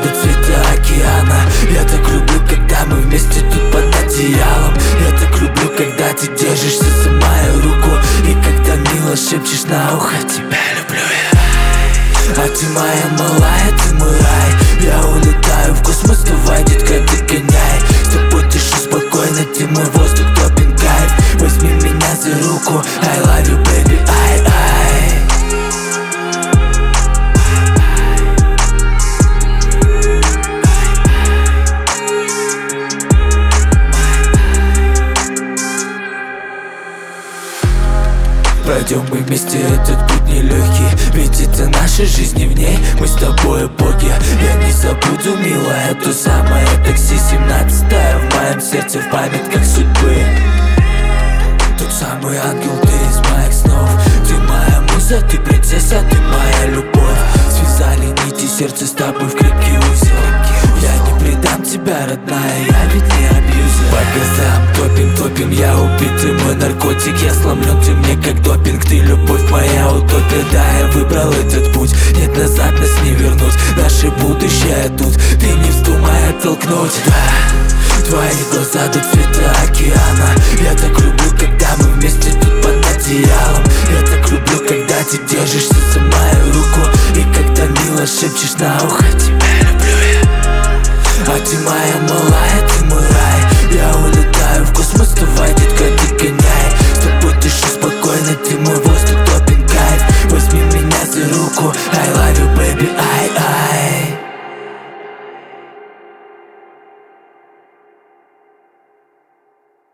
до цвета океана. Я так люблю, когда мы вместе тут под одеялом. Я так люблю, когда ты держишься за мою руку и когда мило шепчешь на ухо: тебя люблю я. А ты моя малая, ты мой рай. Я улетаю в космос, давай, детка, догоняй. С тобой дышу спокойно, ты мой воздух, топин кайф. Возьми меня за руку, I love you, baby, ай-ай. Пройдем мы вместе этот путь нелегкий, ведь это наша жизнь, и в ней мы с тобой боги. Я не забуду, милая, то самое такси 17-е в моем сердце, в памятках судьбы. Тот самый ангел, ты из моих снов. Ты моя муза, ты принцесса, ты моя любовь. Связали нити сердца с тобой в крепкий узел. Я не предам тебя, родная, я ведь не абьюзер. По газам топим, я убитый, мой наркотик. Я сломлен, ты мне как допинг. Ты любовь моя утопия, да, я выбрал этот путь. Нет, назад нас не вернуть, наше будущее тут. Ты не вздумай оттолкнуть, да. Твои глаза до цвета океана. Я так люблю, когда мы вместе тут под одеялом. Я так люблю, когда ты держишься за мою руку и когда мило шепчешь на ухо: тебя